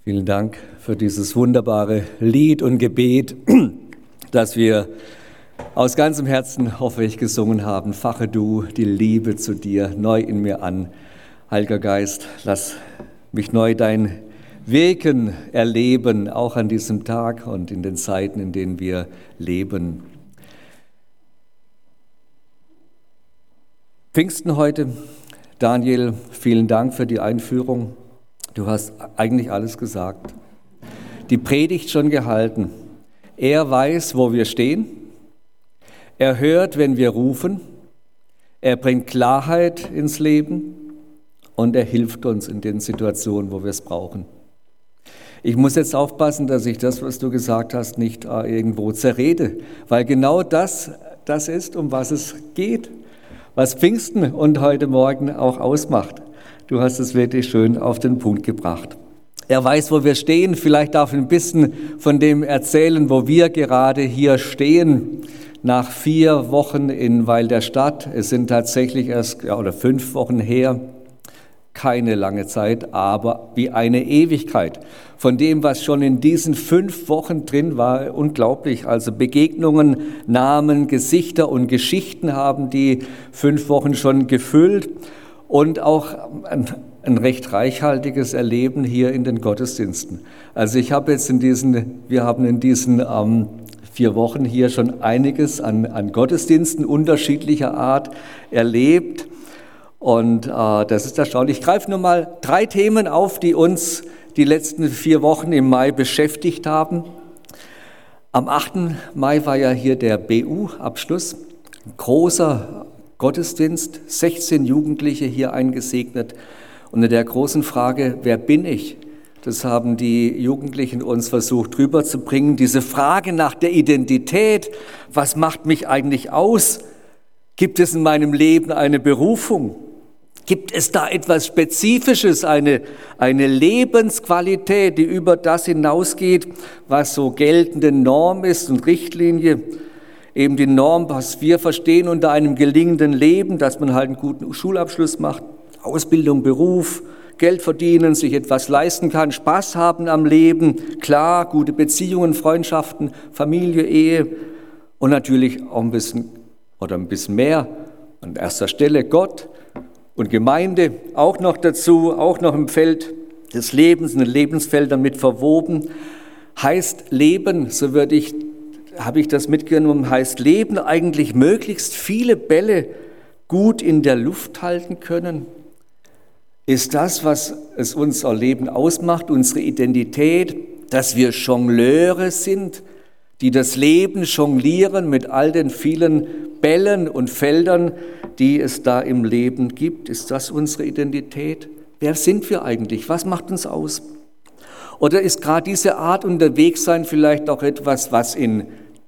Vielen Dank für dieses wunderbare Lied und Gebet, das wir aus ganzem Herzen, hoffe ich, gesungen haben. Fache du die Liebe zu dir neu in mir an. Heiliger Geist, lass mich neu dein Wirken erleben, auch an diesem Tag und in den Zeiten, in denen wir leben. Pfingsten heute. Daniel, vielen Dank für die Einführung. Du hast eigentlich alles gesagt. Die Predigt schon gehalten. Er weiß, wo wir stehen. Er hört, wenn wir rufen. Er bringt Klarheit ins Leben und er hilft uns in den Situationen, wo wir es brauchen. Ich muss jetzt aufpassen, dass ich das, was du gesagt hast, nicht irgendwo zerrede, weil genau das ist, um was es geht, was Pfingsten und heute Morgen auch ausmacht. Du hast es wirklich schön auf den Punkt gebracht. Er weiß, wo wir stehen. Vielleicht darf ich ein bisschen von dem erzählen, wo wir gerade hier stehen. Nach 4 Wochen in Weil der Stadt. Es sind tatsächlich erst 5 Wochen her. Keine lange Zeit, aber wie eine Ewigkeit. Von dem, was schon in diesen 5 Wochen drin war, unglaublich. Also Begegnungen, Namen, Gesichter und Geschichten haben die 5 Wochen schon gefüllt. Und auch ein recht reichhaltiges Erleben hier in den Gottesdiensten. Also wir haben in diesen 4 Wochen hier schon einiges an Gottesdiensten unterschiedlicher Art erlebt. Und das ist erstaunlich. Ich greife nur mal 3 Themen auf, die uns die letzten 4 Wochen im Mai beschäftigt haben. Am 8. Mai war ja hier der BU-Abschluss. Ein großer Gottesdienst, 16 Jugendliche hier eingesegnet. Unter der großen Frage, wer bin ich? Das haben die Jugendlichen uns versucht rüberzubringen. Diese Frage nach der Identität, was macht mich eigentlich aus? Gibt es in meinem Leben eine Berufung? Gibt es da etwas Spezifisches, eine Lebensqualität, die über das hinausgeht, was so geltende Norm ist und Richtlinie? Eben die Norm, was wir verstehen unter einem gelingenden Leben, dass man halt einen guten Schulabschluss macht, Ausbildung, Beruf, Geld verdienen, sich etwas leisten kann, Spaß haben am Leben, klar, gute Beziehungen, Freundschaften, Familie, Ehe und natürlich auch ein bisschen mehr. An erster Stelle Gott und Gemeinde auch noch dazu, auch noch im Feld des Lebens, in den Lebensfeldern mit verwoben. Heißt Leben, habe ich das mitgenommen, heißt Leben eigentlich möglichst viele Bälle gut in der Luft halten können? Ist das, was es unser Leben ausmacht, unsere Identität, dass wir Jongleure sind, die das Leben jonglieren mit all den vielen Bällen und Feldern, die es da im Leben gibt? Ist das unsere Identität? Wer sind wir eigentlich? Was macht uns aus? Oder ist gerade diese Art Unterwegssein vielleicht auch etwas, was in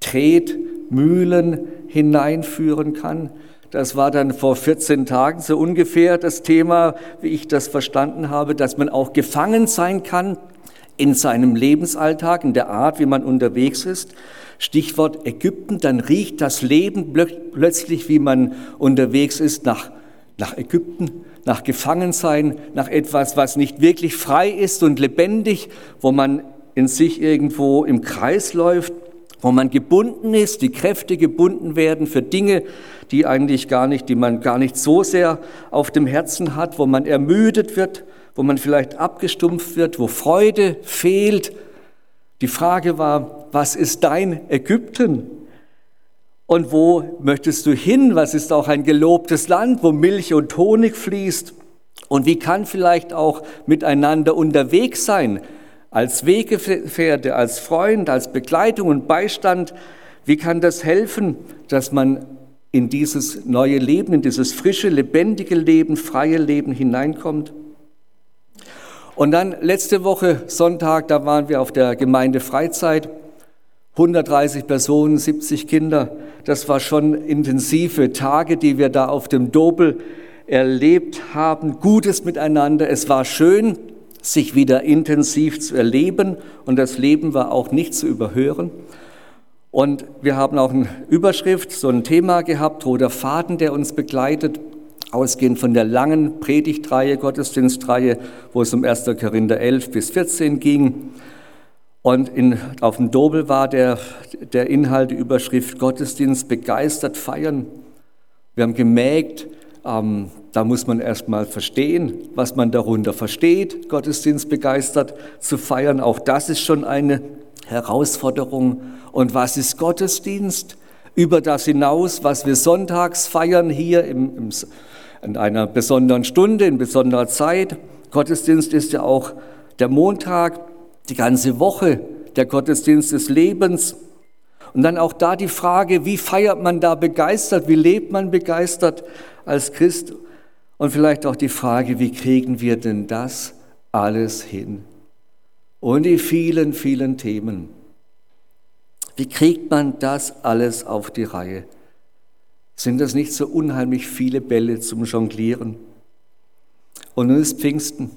Tretmühlen hineinführen kann? Das war dann vor 14 Tagen so ungefähr das Thema, wie ich das verstanden habe, dass man auch gefangen sein kann in seinem Lebensalltag, in der Art, wie man unterwegs ist. Stichwort Ägypten, dann riecht das Leben plötzlich, wie man unterwegs ist, nach Ägypten, nach Gefangensein, nach etwas, was nicht wirklich frei ist und lebendig, wo man in sich irgendwo im Kreis läuft, wo man gebunden ist, die Kräfte gebunden werden für Dinge, die man gar nicht so sehr auf dem Herzen hat, wo man ermüdet wird, wo man vielleicht abgestumpft wird, wo Freude fehlt. Die Frage war, was ist dein Ägypten? Und wo möchtest du hin? Was ist auch ein gelobtes Land, wo Milch und Honig fließt? Und wie kann vielleicht auch miteinander unterwegs sein? Als Weggefährte, als Freund, als Begleitung und Beistand, wie kann das helfen, dass man in dieses neue Leben, in dieses frische, lebendige Leben, freie Leben hineinkommt? Und dann letzte Woche Sonntag, da waren wir auf der Gemeindefreizeit, 130 Personen, 70 Kinder. Das war schon intensive Tage, die wir da auf dem Dobel erlebt haben. Gutes miteinander, es war schön, sich wieder intensiv zu erleben und das Leben war auch nicht zu überhören. Und wir haben auch eine Überschrift, so ein Thema gehabt, roter Faden, der uns begleitet. ausgehend von der langen Predigtreihe, Gottesdienstreihe, wo es um 1. Korinther 11 bis 14 ging. Und auf dem Dobel war der Inhalt, die Überschrift Gottesdienst begeistert feiern. Wir haben gemerkt, da muss man erst mal verstehen, was man darunter versteht, Gottesdienst begeistert zu feiern. Auch das ist schon eine Herausforderung. Und was ist Gottesdienst? Über das hinaus, was wir sonntags feiern, hier in einer besonderen Stunde, in besonderer Zeit. Gottesdienst ist ja auch der Montag, die ganze Woche, der Gottesdienst des Lebens. Und dann auch da die Frage, wie feiert man da begeistert, wie lebt man begeistert als Christ? Und vielleicht auch die Frage, wie kriegen wir denn das alles hin? Und die vielen, vielen Themen. Wie kriegt man das alles auf die Reihe? Sind das nicht so unheimlich viele Bälle zum Jonglieren? Und nun ist Pfingsten.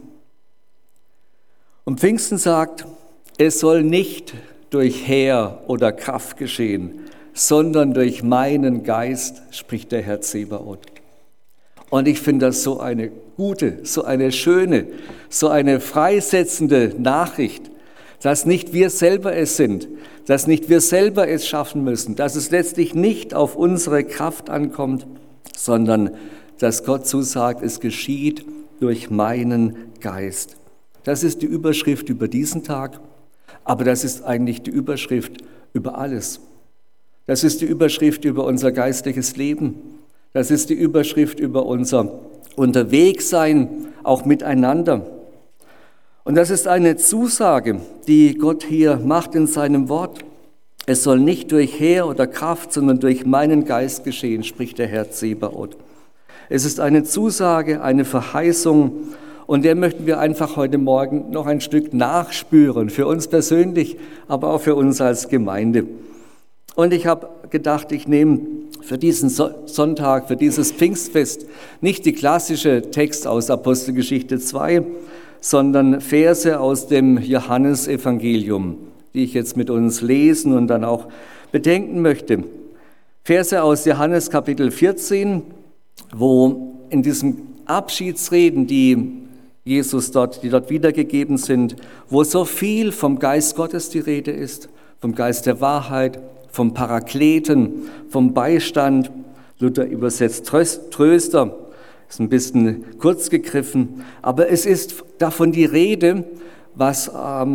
Und Pfingsten sagt, es soll nicht durch Heer oder Kraft geschehen, sondern durch meinen Geist, spricht der Herr Zebaoth. Und ich finde das so eine gute, so eine schöne, so eine freisetzende Nachricht, dass nicht wir selber es sind, dass nicht wir selber es schaffen müssen, dass es letztlich nicht auf unsere Kraft ankommt, sondern dass Gott zusagt, es geschieht durch meinen Geist. Das ist die Überschrift über diesen Tag, aber das ist eigentlich die Überschrift über alles. Das ist die Überschrift über unser geistliches Leben. Das ist die Überschrift über unser Unterwegssein, auch miteinander. Und das ist eine Zusage, die Gott hier macht in seinem Wort. Es soll nicht durch Heer oder Kraft, sondern durch meinen Geist geschehen, spricht der Herr Zebaoth. Es ist eine Zusage, eine Verheißung, und der möchten wir einfach heute Morgen noch ein Stück nachspüren, für uns persönlich, aber auch für uns als Gemeinde. Und ich habe gedacht, ich nehme für diesen Sonntag, für dieses Pfingstfest, nicht die klassische Text aus Apostelgeschichte 2, sondern Verse aus dem Johannesevangelium, die ich jetzt mit uns lesen und dann auch bedenken möchte. Verse aus Johannes Kapitel 14, wo in diesen Abschiedsreden, die dort wiedergegeben sind, wo so viel vom Geist Gottes die Rede ist, vom Geist der Wahrheit, vom Parakleten, vom Beistand, Luther übersetzt Tröster, ist ein bisschen kurz gegriffen, aber es ist davon die Rede, was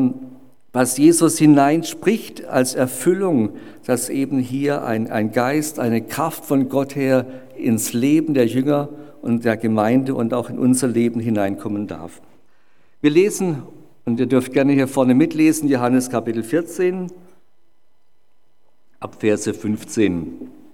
Jesus hineinspricht als Erfüllung, dass eben hier ein Geist, eine Kraft von Gott her ins Leben der Jünger und der Gemeinde und auch in unser Leben hineinkommen darf. Wir lesen, und ihr dürft gerne hier vorne mitlesen, Johannes Kapitel 14, ab Verse 15.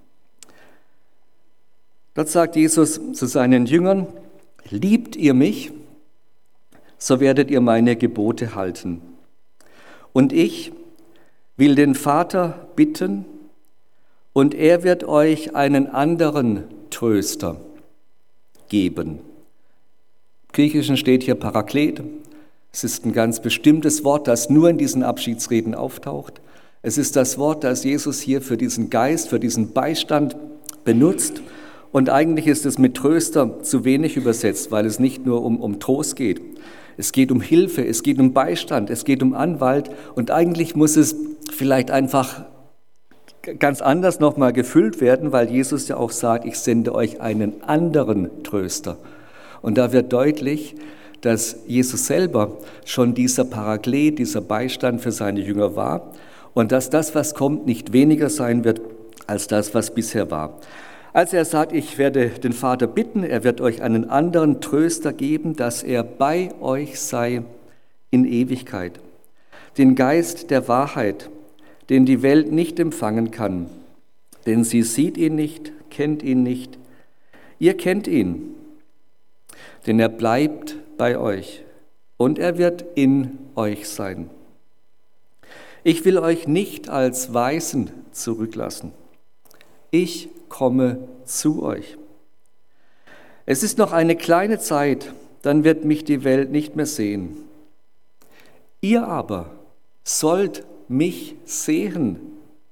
Dort sagt Jesus zu seinen Jüngern, liebt ihr mich, so werdet ihr meine Gebote halten. Und ich will den Vater bitten, und er wird euch einen anderen Tröster geben. Im Griechischen steht hier Paraklet. Es ist ein ganz bestimmtes Wort, das nur in diesen Abschiedsreden auftaucht. Es ist das Wort, das Jesus hier für diesen Geist, für diesen Beistand benutzt. Und eigentlich ist es mit Tröster zu wenig übersetzt, weil es nicht nur um Trost geht. Es geht um Hilfe, es geht um Beistand, es geht um Anwalt. Und eigentlich muss es vielleicht einfach ganz anders nochmal gefüllt werden, weil Jesus ja auch sagt, ich sende euch einen anderen Tröster. Und da wird deutlich, dass Jesus selber schon dieser Paraklet, dieser Beistand für seine Jünger war und dass das, was kommt, nicht weniger sein wird als das, was bisher war. Als er sagt, ich werde den Vater bitten, er wird euch einen anderen Tröster geben, dass er bei euch sei in Ewigkeit. Den Geist der Wahrheit, den die Welt nicht empfangen kann, denn sie sieht ihn nicht, kennt ihn nicht. Ihr kennt ihn, denn er bleibt bei euch und er wird in euch sein. Ich will euch nicht als Waisen zurücklassen. Ich komme zu euch. Es ist noch eine kleine Zeit, dann wird mich die Welt nicht mehr sehen. Ihr aber sollt mich sehen,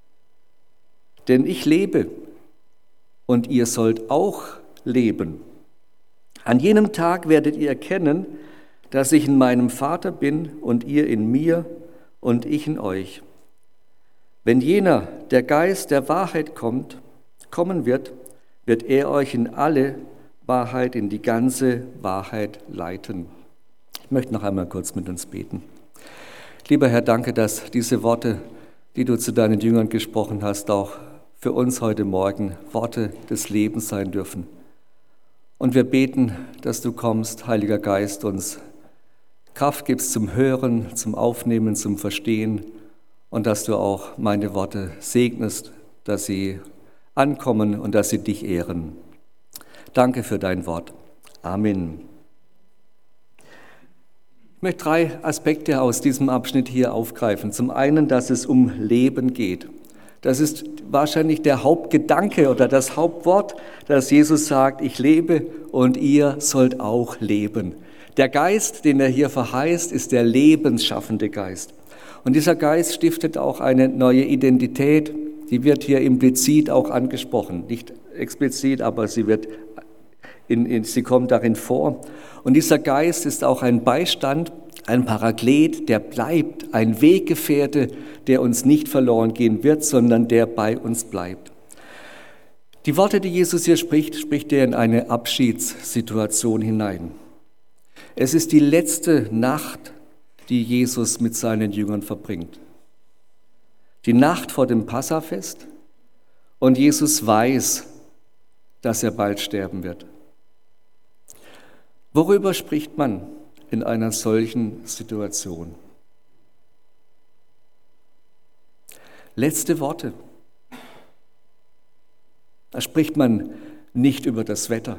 denn ich lebe und ihr sollt auch leben. An jenem Tag werdet ihr erkennen, dass ich in meinem Vater bin und ihr in mir und ich in euch. Wenn jener, der Geist der Wahrheit kommen wird, wird er euch in alle Wahrheit, in die ganze Wahrheit leiten. Ich möchte noch einmal kurz mit uns beten. Lieber Herr, danke, dass diese Worte, die du zu deinen Jüngern gesprochen hast, auch für uns heute Morgen Worte des Lebens sein dürfen. Und wir beten, dass du kommst, Heiliger Geist, uns Kraft gibst zum Hören, zum Aufnehmen, zum Verstehen und dass du auch meine Worte segnest, dass sie ankommen und dass sie dich ehren. Danke für dein Wort. Amen. Ich möchte 3 Aspekte aus diesem Abschnitt hier aufgreifen. Zum einen, dass es um Leben geht. Das ist wahrscheinlich der Hauptgedanke oder das Hauptwort, dass Jesus sagt, ich lebe und ihr sollt auch leben. Der Geist, den er hier verheißt, ist der lebensschaffende Geist. Und dieser Geist stiftet auch eine neue Identität, die wird hier implizit auch angesprochen. Nicht explizit, aber sie kommt darin vor. Und dieser Geist ist auch ein Beistand, ein Paraklet, der bleibt, ein Weggefährte, der uns nicht verloren gehen wird, sondern der bei uns bleibt. Die Worte, die Jesus hier spricht er in eine Abschiedssituation hinein. Es ist die letzte Nacht, die Jesus mit seinen Jüngern verbringt. Die Nacht vor dem Passafest und Jesus weiß, dass er bald sterben wird. Worüber spricht man in einer solchen Situation? Letzte Worte. Da spricht man nicht über das Wetter.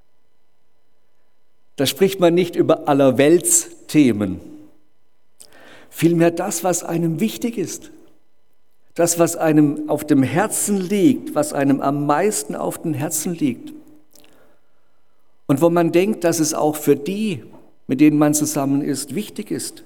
Da spricht man nicht über Allerweltsthemen. Vielmehr das, was einem wichtig ist. Das, was einem auf dem Herzen liegt, was einem am meisten auf dem Herzen liegt. Und wo man denkt, dass es auch für die, mit denen man zusammen ist, wichtig ist.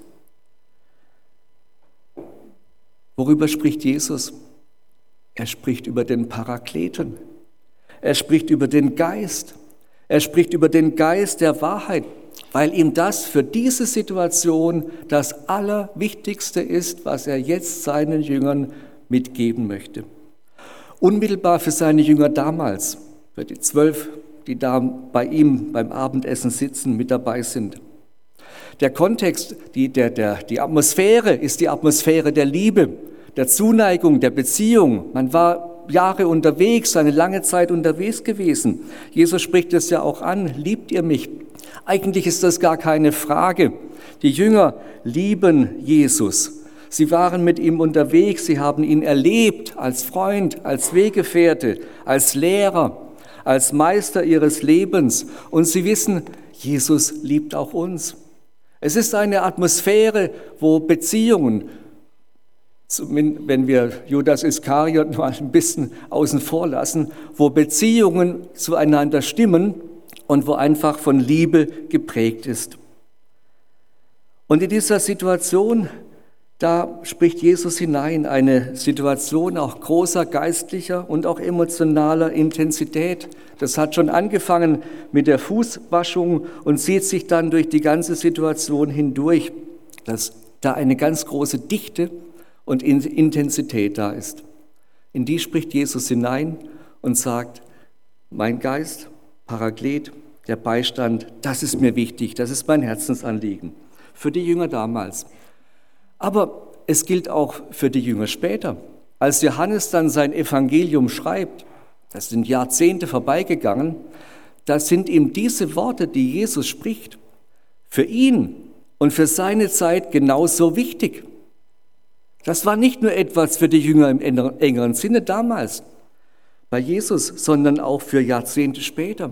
Worüber spricht Jesus? Er spricht über den Parakleten. Er spricht über den Geist. Er spricht über den Geist der Wahrheit, weil ihm das für diese Situation das Allerwichtigste ist, was er jetzt seinen Jüngern mitgeben möchte. Unmittelbar für seine Jünger damals, für die 12, die da bei ihm beim Abendessen sitzen, mit dabei sind. Der Kontext, die Atmosphäre ist die Atmosphäre der Liebe, der Zuneigung, der Beziehung. Man war Jahre unterwegs, eine lange Zeit unterwegs gewesen. Jesus spricht es ja auch an, liebt ihr mich? Eigentlich ist das gar keine Frage. Die Jünger lieben Jesus. Sie waren mit ihm unterwegs, sie haben ihn erlebt als Freund, als Weggefährte, als Lehrer, als Meister ihres Lebens. Und sie wissen, Jesus liebt auch uns. Es ist eine Atmosphäre, wo Beziehungen, wenn wir Judas Iskariot mal ein bisschen außen vor lassen, wo Beziehungen zueinander stimmen und wo einfach von Liebe geprägt ist. Und in dieser Situation, da spricht Jesus hinein, eine Situation auch großer geistlicher und auch emotionaler Intensität. Das hat schon angefangen mit der Fußwaschung und zieht sich dann durch die ganze Situation hindurch, dass da eine ganz große Dichte und Intensität da ist. In die spricht Jesus hinein und sagt, mein Geist, Paraklet, der Beistand, das ist mir wichtig, das ist mein Herzensanliegen. Für die Jünger damals. Aber es gilt auch für die Jünger später. Als Johannes dann sein Evangelium schreibt, das sind Jahrzehnte vorbeigegangen, da sind ihm diese Worte, die Jesus spricht, für ihn und für seine Zeit genauso wichtig. Das war nicht nur etwas für die Jünger im engeren Sinne damals bei Jesus, sondern auch für Jahrzehnte später,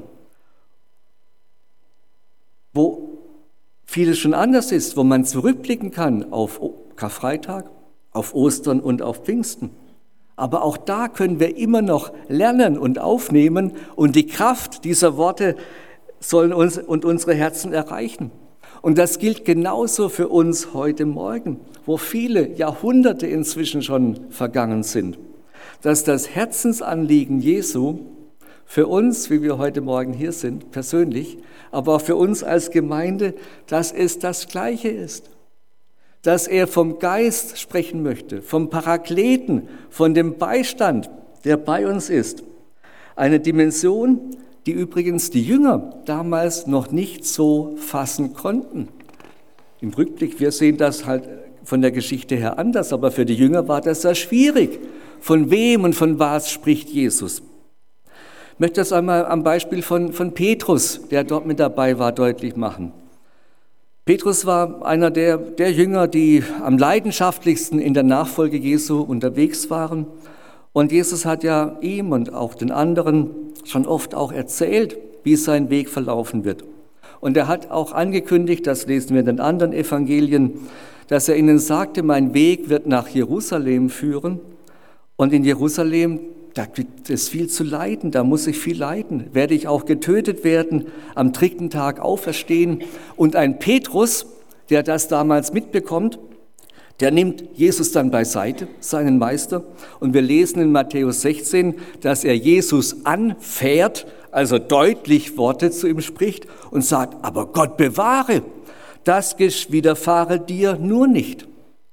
wo vieles schon anders ist, wo man zurückblicken kann auf Karfreitag, auf Ostern und auf Pfingsten. Aber auch da können wir immer noch lernen und aufnehmen und die Kraft dieser Worte sollen uns und unsere Herzen erreichen. Und das gilt genauso für uns heute Morgen, wo viele Jahrhunderte inzwischen schon vergangen sind, dass das Herzensanliegen Jesu für uns, wie wir heute Morgen hier sind, persönlich, aber auch für uns als Gemeinde, dass es das Gleiche ist. Dass er vom Geist sprechen möchte, vom Parakleten, von dem Beistand, der bei uns ist. Eine Dimension, die übrigens die Jünger damals noch nicht so fassen konnten. Im Rückblick, wir sehen das halt von der Geschichte her anders, aber für die Jünger war das sehr schwierig. Von wem und von was spricht Jesus? Ich möchte das einmal am Beispiel von Petrus, der dort mit dabei war, deutlich machen. Petrus war einer der Jünger, die am leidenschaftlichsten in der Nachfolge Jesu unterwegs waren. Und Jesus hat ja ihm und auch den anderen schon oft auch erzählt, wie sein Weg verlaufen wird. Und er hat auch angekündigt, das lesen wir in den anderen Evangelien, dass er ihnen sagte, mein Weg wird nach Jerusalem führen. Und in Jerusalem, da gibt es viel zu leiden, da muss ich viel leiden. Werde ich auch getötet werden, am 3. Tag auferstehen. Und ein Petrus, der das damals mitbekommt, der nimmt Jesus dann beiseite, seinen Meister. Und wir lesen in Matthäus 16, dass er Jesus anfährt, also deutlich Worte zu ihm spricht und sagt, aber Gott bewahre, das widerfahre dir nur nicht.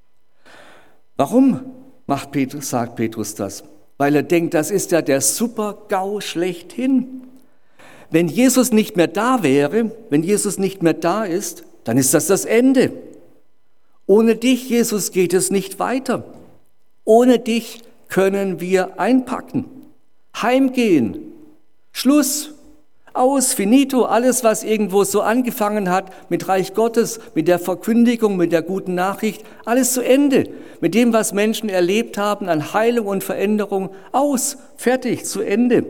Warum sagt Petrus das? Weil er denkt, das ist ja der Super-GAU schlechthin. Wenn Jesus nicht mehr da wäre, wenn Jesus nicht mehr da ist, dann ist das Ende. Ohne dich, Jesus, geht es nicht weiter. Ohne dich können wir einpacken, heimgehen, Schluss, aus, finito, alles, was irgendwo so angefangen hat mit Reich Gottes, mit der Verkündigung, mit der guten Nachricht, alles zu Ende. Mit dem, was Menschen erlebt haben an Heilung und Veränderung, aus, fertig, zu Ende.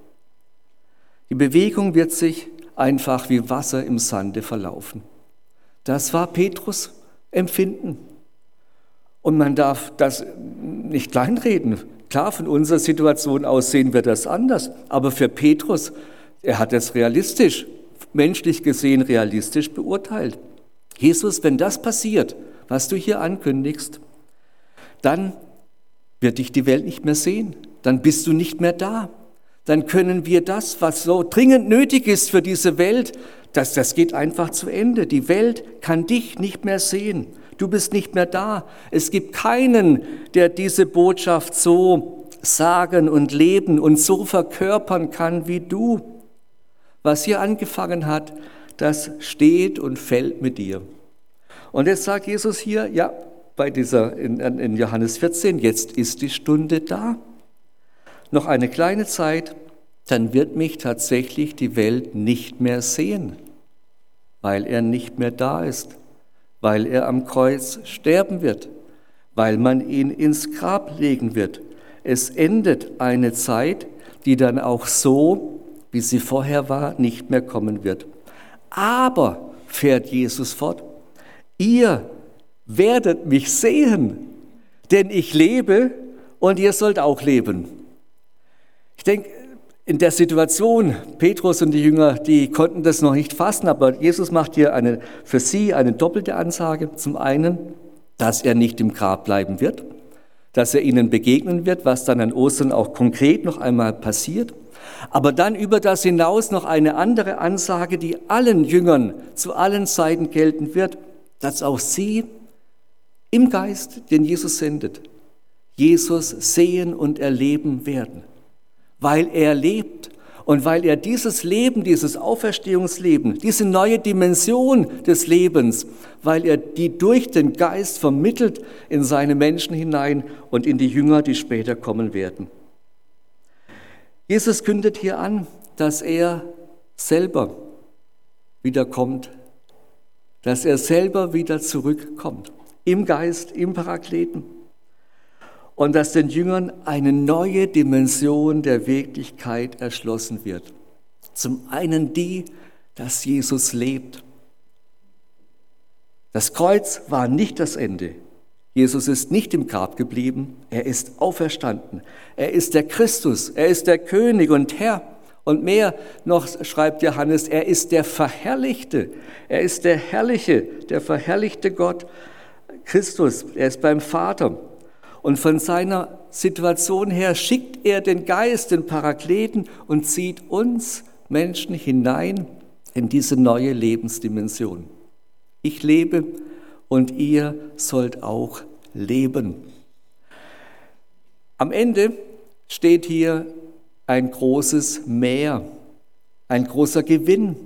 Die Bewegung wird sich einfach wie Wasser im Sande verlaufen. Das war Petrus' Empfinden. Und man darf das nicht kleinreden. Klar, von unserer Situation aus sehen wir das anders. Aber für Petrus, er hat es realistisch, menschlich gesehen realistisch beurteilt. Jesus, wenn das passiert, was du hier ankündigst, dann wird dich die Welt nicht mehr sehen. Dann bist du nicht mehr da. Dann können wir das, was so dringend nötig ist für diese Welt, das geht einfach zu Ende. Die Welt kann dich nicht mehr sehen. Du bist nicht mehr da. Es gibt keinen, der diese Botschaft so sagen und leben und so verkörpern kann wie du. Was hier angefangen hat, das steht und fällt mit dir. Und jetzt sagt Jesus hier, ja, in Johannes 14, jetzt ist die Stunde da. Noch eine kleine Zeit, dann wird mich tatsächlich die Welt nicht mehr sehen, weil er nicht mehr da ist, weil er am Kreuz sterben wird, weil man ihn ins Grab legen wird. Es endet eine Zeit, die dann auch so, wie sie vorher war, nicht mehr kommen wird. Aber, fährt Jesus fort, ihr werdet mich sehen, denn ich lebe und ihr sollt auch leben. Ich denke, in der Situation, Petrus und die Jünger, die konnten das noch nicht fassen, aber Jesus macht hier für sie eine doppelte Ansage. Zum einen, dass er nicht im Grab bleiben wird, dass er ihnen begegnen wird, was dann an Ostern auch konkret noch einmal passiert. Aber dann über das hinaus noch eine andere Ansage, die allen Jüngern zu allen Zeiten gelten wird, dass auch sie im Geist, den Jesus sendet, Jesus sehen und erleben werden. Weil er lebt und weil er dieses Leben, dieses Auferstehungsleben, diese neue Dimension des Lebens, weil er die durch den Geist vermittelt in seine Menschen hinein und in die Jünger, die später kommen werden. Jesus kündet hier an, dass er selber wiederkommt, dass er selber wieder zurückkommt, im Geist, im Parakleten. Und dass den Jüngern eine neue Dimension der Wirklichkeit erschlossen wird. Zum einen die, dass Jesus lebt. Das Kreuz war nicht das Ende. Jesus ist nicht im Grab geblieben, er ist auferstanden. Er ist der Christus, er ist der König und Herr. Und mehr noch schreibt Johannes, er ist der Verherrlichte, er ist der Herrliche, der verherrlichte Gott, Christus, er ist beim Vater. Und von seiner Situation her schickt er den Geist, den Parakleten, und zieht uns Menschen hinein in diese neue Lebensdimension. Ich lebe und ihr sollt auch leben. Am Ende steht hier ein großes Mehr, ein großer Gewinn.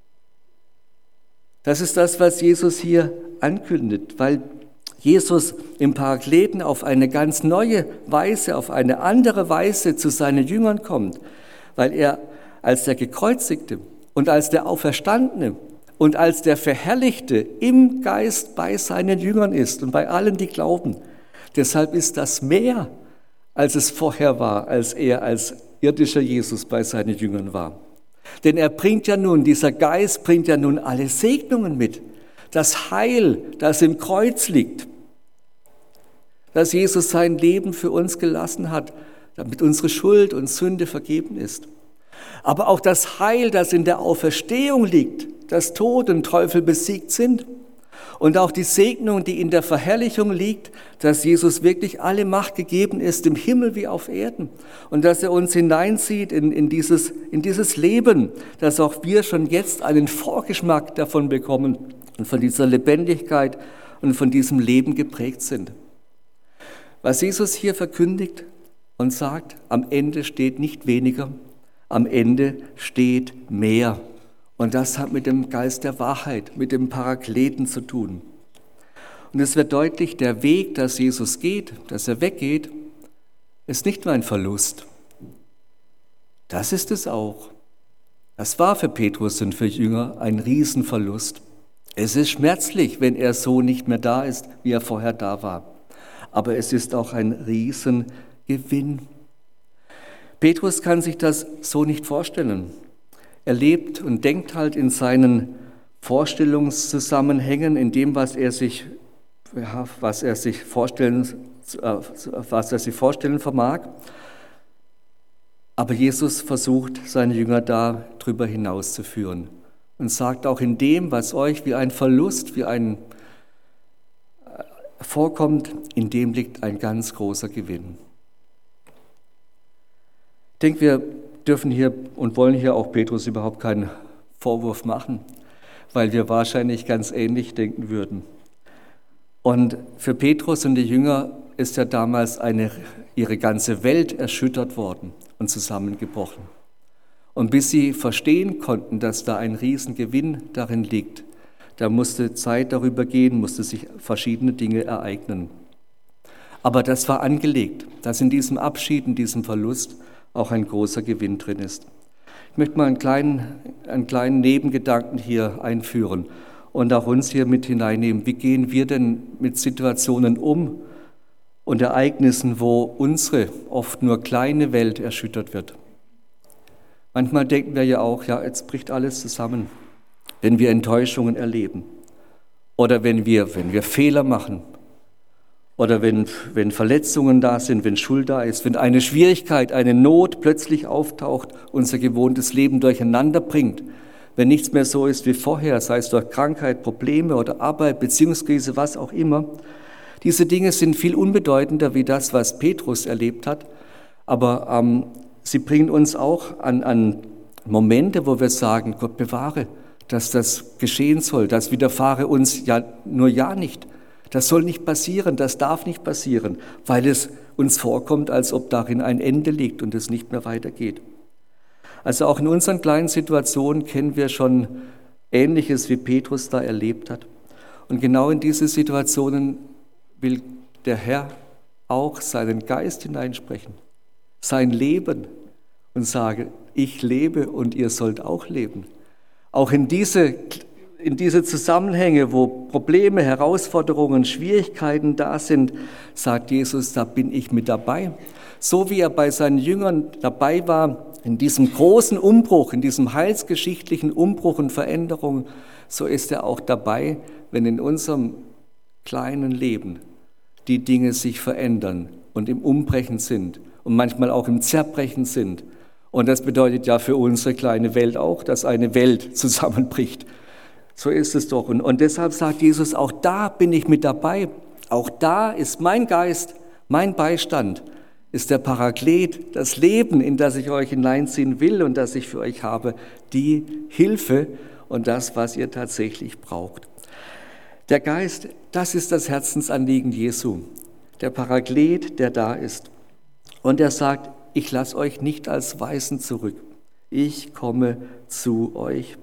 Das ist das, was Jesus hier ankündigt, weil Jesus im Parakleten auf eine ganz neue Weise, auf eine andere Weise zu seinen Jüngern kommt, weil er als der Gekreuzigte und als der Auferstandene und als der Verherrlichte im Geist bei seinen Jüngern ist und bei allen, die glauben. Deshalb ist das mehr, als es vorher war, als er als irdischer Jesus bei seinen Jüngern war. Denn er bringt ja nun, dieser Geist bringt ja nun alle Segnungen mit. Das Heil, das im Kreuz liegt, dass Jesus sein Leben für uns gelassen hat, damit unsere Schuld und Sünde vergeben ist. Aber auch das Heil, das in der Auferstehung liegt, dass Tod und Teufel besiegt sind. Und auch die Segnung, die in der Verherrlichung liegt, dass Jesus wirklich alle Macht gegeben ist, im Himmel wie auf Erden. Und dass er uns hineinzieht in dieses Leben, dass auch wir schon jetzt einen Vorgeschmack davon bekommen und von dieser Lebendigkeit und von diesem Leben geprägt sind. Was Jesus hier verkündigt und sagt, am Ende steht nicht weniger, am Ende steht mehr. Und das hat mit dem Geist der Wahrheit, mit dem Parakleten zu tun. Und es wird deutlich, der Weg, dass Jesus geht, dass er weggeht, ist nicht nur ein Verlust. Das ist es auch. Das war für Petrus und für Jünger ein Riesenverlust. Es ist schmerzlich, wenn er so nicht mehr da ist, wie er vorher da war. Aber es ist auch ein Riesengewinn. Petrus kann sich das so nicht vorstellen. Er lebt und denkt halt in seinen Vorstellungszusammenhängen, in dem, was er sich vorstellen vermag. Aber Jesus versucht, seine Jünger da drüber hinauszuführen und sagt auch in dem, was euch wie ein Verlust, wie ein vorkommt, in dem liegt ein ganz großer Gewinn. Ich denke, wir dürfen hier und wollen hier auch Petrus überhaupt keinen Vorwurf machen, weil wir wahrscheinlich ganz ähnlich denken würden. Und für Petrus und die Jünger ist ja damals ihre ganze Welt erschüttert worden und zusammengebrochen. Und bis sie verstehen konnten, dass da ein Riesengewinn darin liegt, da musste Zeit darüber gehen, musste sich verschiedene Dinge ereignen. Aber das war angelegt, dass in diesem Abschied, in diesem Verlust auch ein großer Gewinn drin ist. Ich möchte mal einen kleinen Nebengedanken hier einführen und auch uns hier mit hineinnehmen. Wie gehen wir denn mit Situationen um und Ereignissen, wo unsere oft nur kleine Welt erschüttert wird? Manchmal denken wir ja auch, ja, jetzt bricht alles zusammen, wenn wir Enttäuschungen erleben oder wenn wir Fehler machen. Oder wenn Verletzungen da sind, wenn Schuld da ist, wenn eine Schwierigkeit, eine Not plötzlich auftaucht, unser gewohntes Leben durcheinander bringt, wenn nichts mehr so ist wie vorher, sei es durch Krankheit, Probleme oder Arbeit, Beziehungskrise, was auch immer. Diese Dinge sind viel unbedeutender wie das, was Petrus erlebt hat, aber sie bringen uns auch an Momente, wo wir sagen, Gott bewahre, dass das geschehen soll, das widerfahre uns ja nicht. Das soll nicht passieren, das darf nicht passieren, weil es uns vorkommt, als ob darin ein Ende liegt und es nicht mehr weitergeht. Also auch in unseren kleinen Situationen kennen wir schon Ähnliches, wie Petrus da erlebt hat. Und genau in diese Situationen will der Herr auch seinen Geist hineinsprechen, sein Leben und sage, ich lebe und ihr sollt auch leben. Auch in diese Zusammenhänge, wo Probleme, Herausforderungen, Schwierigkeiten da sind, sagt Jesus, da bin ich mit dabei. So wie er bei seinen Jüngern dabei war, in diesem großen Umbruch, in diesem heilsgeschichtlichen Umbruch und Veränderung, so ist er auch dabei, wenn in unserem kleinen Leben die Dinge sich verändern und im Umbrechen sind und manchmal auch im Zerbrechen sind. Und das bedeutet ja für unsere kleine Welt auch, dass eine Welt zusammenbricht. So ist es doch. Und deshalb sagt Jesus, auch da bin ich mit dabei. Auch da ist mein Geist, Mein Beistand ist der Paraklet, das Leben, in das ich euch hineinziehen will und das ich für euch habe, die Hilfe und das, was ihr tatsächlich braucht. Der Geist, das ist das Herzensanliegen Jesu. Der Paraklet, der da ist. Und er sagt, ich lasse euch nicht als Waisen zurück. Ich komme zu euch.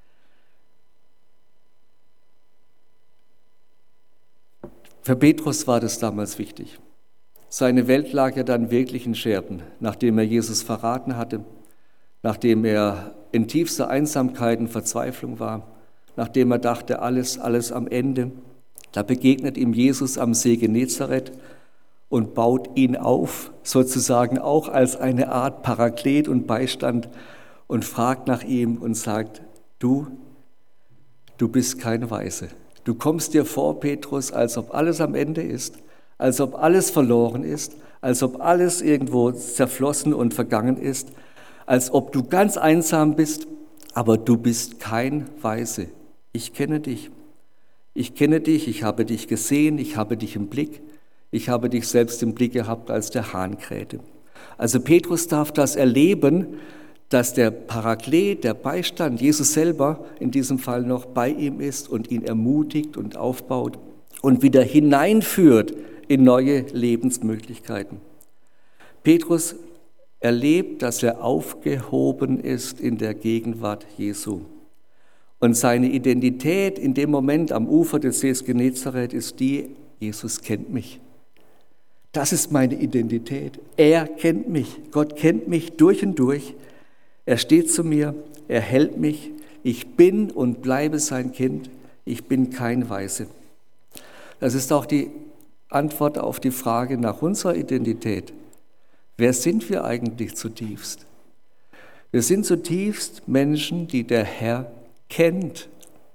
Für Petrus war das damals wichtig. Seine Welt lag ja dann wirklich in Scherben, nachdem er Jesus verraten hatte, nachdem er in tiefster Einsamkeit und Verzweiflung war, nachdem er dachte, alles am Ende. Da begegnet ihm Jesus am See Genezareth und baut ihn auf, sozusagen auch als eine Art Paraklet und Beistand und fragt nach ihm und sagt, du bist kein Weise. Du kommst dir vor, Petrus, als ob alles am Ende ist, als ob alles verloren ist, als ob alles irgendwo zerflossen und vergangen ist, als ob du ganz einsam bist, aber du bist kein Weise. Ich kenne dich. Ich kenne dich, ich habe dich gesehen, ich habe dich im Blick, ich habe dich selbst im Blick gehabt, als der Hahn krähte. Also Petrus darf das erleben, dass der Paraklet, der Beistand, Jesus selber in diesem Fall noch bei ihm ist und ihn ermutigt und aufbaut und wieder hineinführt in neue Lebensmöglichkeiten. Petrus erlebt, dass er aufgehoben ist in der Gegenwart Jesu. Und seine Identität in dem Moment am Ufer des Sees Genezareth ist die, Jesus kennt mich. Das ist meine Identität. Er kennt mich. Gott kennt mich durch und durch. Er steht zu mir, er hält mich. Ich bin und bleibe sein Kind. Ich bin kein Weise. Das ist auch die Antwort auf die Frage nach unserer Identität. Wer sind wir eigentlich zutiefst? Wir sind zutiefst Menschen, die der Herr kennt.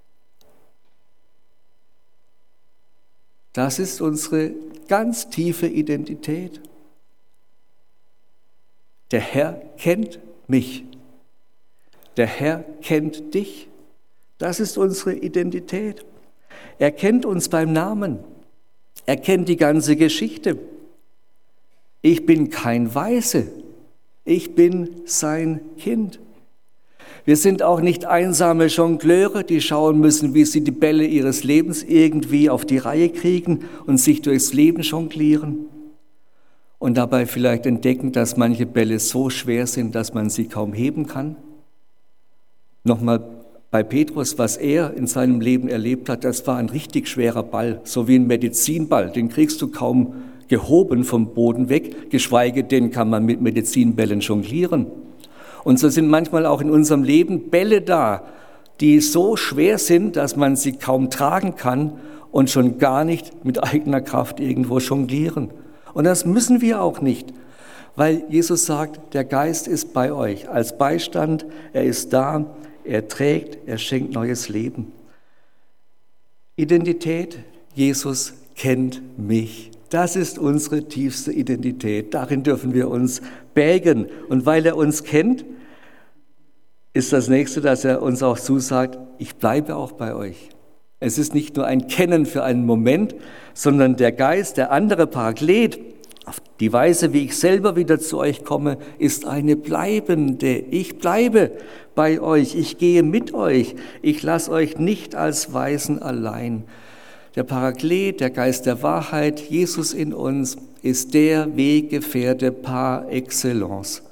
Das ist unsere ganz tiefe Identität. Der Herr kennt mich. Der Herr kennt dich. Das ist unsere Identität. Er kennt uns beim Namen. Er kennt die ganze Geschichte. Ich bin kein Weise. Ich bin sein Kind. Wir sind auch nicht einsame Jongleure, die schauen müssen, wie sie die Bälle ihres Lebens irgendwie auf die Reihe kriegen und sich durchs Leben jonglieren und dabei vielleicht entdecken, dass manche Bälle so schwer sind, dass man sie kaum heben kann. Nochmal bei Petrus, was er in seinem Leben erlebt hat, das war ein richtig schwerer Ball, so wie ein Medizinball. Den kriegst du kaum gehoben vom Boden weg, geschweige denn kann man mit Medizinbällen jonglieren. Und so sind manchmal auch in unserem Leben Bälle da, die so schwer sind, dass man sie kaum tragen kann und schon gar nicht mit eigener Kraft irgendwo jonglieren. Und das müssen wir auch nicht, weil Jesus sagt, der Geist ist bei euch als Beistand, er ist da, er trägt, er schenkt neues Leben. Identität, Jesus kennt mich. Das ist unsere tiefste Identität. Darin dürfen wir uns bergen. Und weil er uns kennt, ist das Nächste, dass er uns auch zusagt, ich bleibe auch bei euch. Es ist nicht nur ein Kennen für einen Moment, sondern der Geist, der andere Paraklet, auf die Weise, wie ich selber wieder zu euch komme, ist eine bleibende. Ich bleibe bei euch, ich gehe mit euch, ich lasse euch nicht als Weisen allein. Der Paraklet, der Geist der Wahrheit, Jesus in uns, ist der Weggefährte par excellence.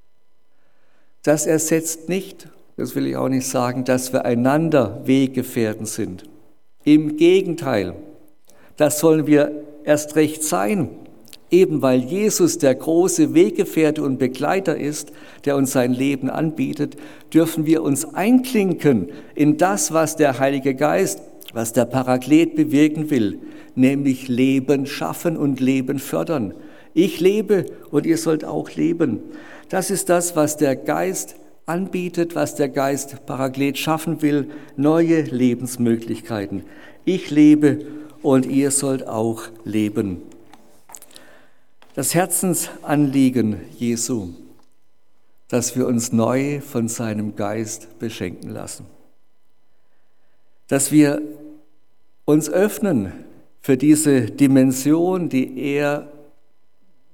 Das ersetzt nicht, das will ich auch nicht sagen, dass wir einander Weggefährten sind. Im Gegenteil, das sollen wir erst recht sein, eben weil Jesus der große Weggefährte und Begleiter ist, der uns sein Leben anbietet, dürfen wir uns einklinken in das, was der Heilige Geist, was der Paraklet bewirken will, nämlich Leben schaffen und Leben fördern. Ich lebe und ihr sollt auch leben. Das ist das, was der Geist anbietet, was der Geist Paraklet schaffen will, neue Lebensmöglichkeiten. Ich lebe und ihr sollt auch leben. Das Herzensanliegen Jesu, dass wir uns neu von seinem Geist beschenken lassen. Dass wir uns öffnen für diese Dimension, die er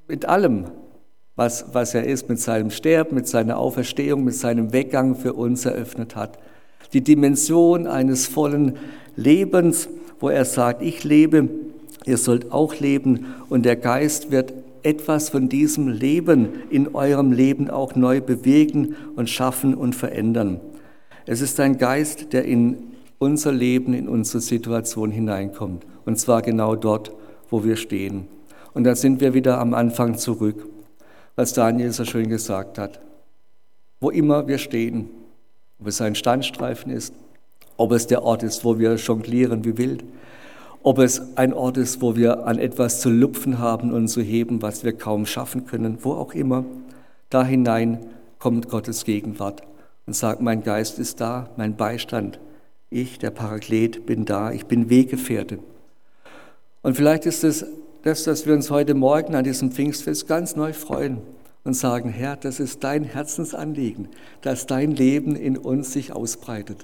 mit allem, was er ist, mit seinem Sterben, mit seiner Auferstehung, mit seinem Weggang für uns eröffnet hat. Die Dimension eines vollen Lebens, wo er sagt, ich lebe, ihr sollt auch leben und der Geist wird etwas von diesem Leben in eurem Leben auch neu bewegen und schaffen und verändern. Es ist ein Geist, der in unser Leben, in unsere Situation hineinkommt und zwar genau dort, wo wir stehen. Und da sind wir wieder am Anfang zurück, was Daniel so schön gesagt hat. Wo immer wir stehen, ob es ein Standstreifen ist, ob es der Ort ist, wo wir jonglieren wie wild, ob es ein Ort ist, wo wir an etwas zu lupfen haben und zu heben, was wir kaum schaffen können, wo auch immer, da hinein kommt Gottes Gegenwart und sagt, mein Geist ist da, mein Beistand, ich, der Paraklet, bin da, ich bin Weggefährte. Und vielleicht ist es das, dass wir uns heute Morgen an diesem Pfingstfest ganz neu freuen und sagen, Herr, das ist dein Herzensanliegen, dass dein Leben in uns sich ausbreitet.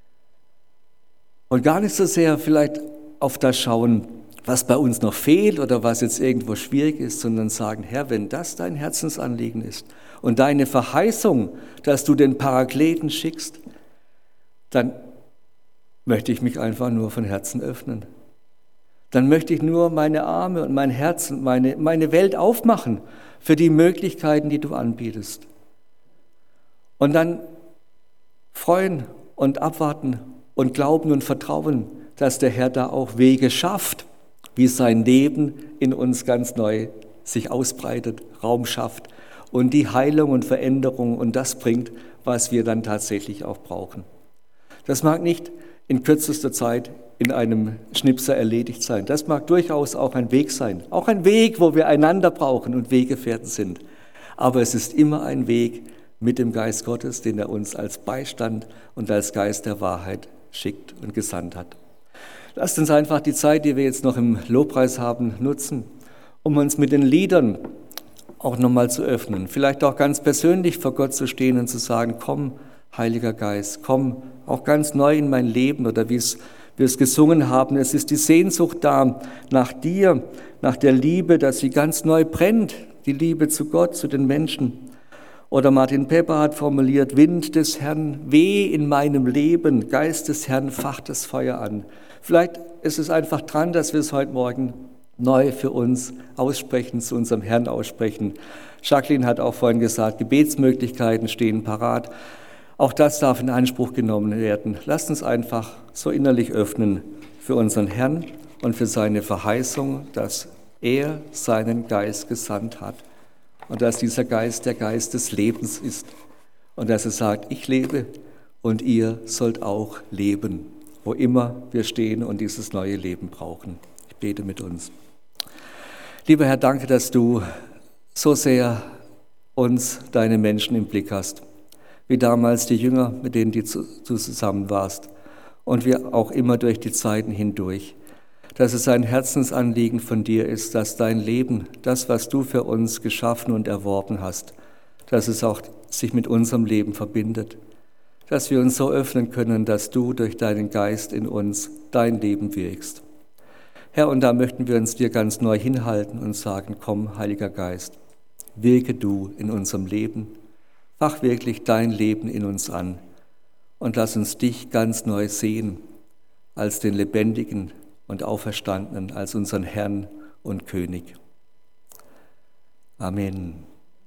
Und gar nicht so sehr vielleicht auf das schauen, was bei uns noch fehlt oder was jetzt irgendwo schwierig ist, sondern sagen, Herr, wenn das dein Herzensanliegen ist und deine Verheißung, dass du den Parakleten schickst, dann möchte ich mich einfach nur von Herzen öffnen. Dann möchte ich nur meine Arme und mein Herz und meine Welt aufmachen für die Möglichkeiten, die du anbietest. Und dann freuen und abwarten und glauben und vertrauen, dass der Herr da auch Wege schafft, wie sein Leben in uns ganz neu sich ausbreitet, Raum schafft und die Heilung und Veränderung und das bringt, was wir dann tatsächlich auch brauchen. Das mag nicht in kürzester Zeit in einem Schnipser erledigt sein. Das mag durchaus auch ein Weg sein. Auch ein Weg, wo wir einander brauchen und Weggefährten sind. Aber es ist immer ein Weg mit dem Geist Gottes, den er uns als Beistand und als Geist der Wahrheit schickt und gesandt hat. Lasst uns einfach die Zeit, die wir jetzt noch im Lobpreis haben, nutzen, um uns mit den Liedern auch nochmal zu öffnen. Vielleicht auch ganz persönlich vor Gott zu stehen und zu sagen, komm, Heiliger Geist, komm auch ganz neu in mein Leben oder wie wir es gesungen haben. Es ist die Sehnsucht da nach dir, nach der Liebe, dass sie ganz neu brennt, die Liebe zu Gott, zu den Menschen. Oder Martin Pepper hat formuliert, Wind des Herrn, weh in meinem Leben, Geist des Herrn, facht das Feuer an. Vielleicht ist es einfach dran, dass wir es heute Morgen neu für uns aussprechen, zu unserem Herrn aussprechen. Jacqueline hat auch vorhin gesagt, Gebetsmöglichkeiten stehen parat. Auch das darf in Anspruch genommen werden. Lasst uns einfach so innerlich öffnen für unseren Herrn und für seine Verheißung, dass er seinen Geist gesandt hat und dass dieser Geist der Geist des Lebens ist und dass er sagt, ich lebe und ihr sollt auch leben, wo immer wir stehen und dieses neue Leben brauchen. Ich bete mit uns. Lieber Herr, danke, dass du so sehr uns, deine Menschen, im Blick hast. Wie damals die Jünger, mit denen du zusammen warst und wir auch immer durch die Zeiten hindurch, dass es ein Herzensanliegen von dir ist, dass dein Leben, das, was du für uns geschaffen und erworben hast, dass es auch sich mit unserem Leben verbindet, dass wir uns so öffnen können, dass du durch deinen Geist in uns dein Leben wirkst. Herr, und da möchten wir uns dir ganz neu hinhalten und sagen, komm, Heiliger Geist, wirke du in unserem Leben, mach wirklich dein Leben in uns an und lass uns dich ganz neu sehen als den Lebendigen und Auferstandenen, als unseren Herrn und König. Amen.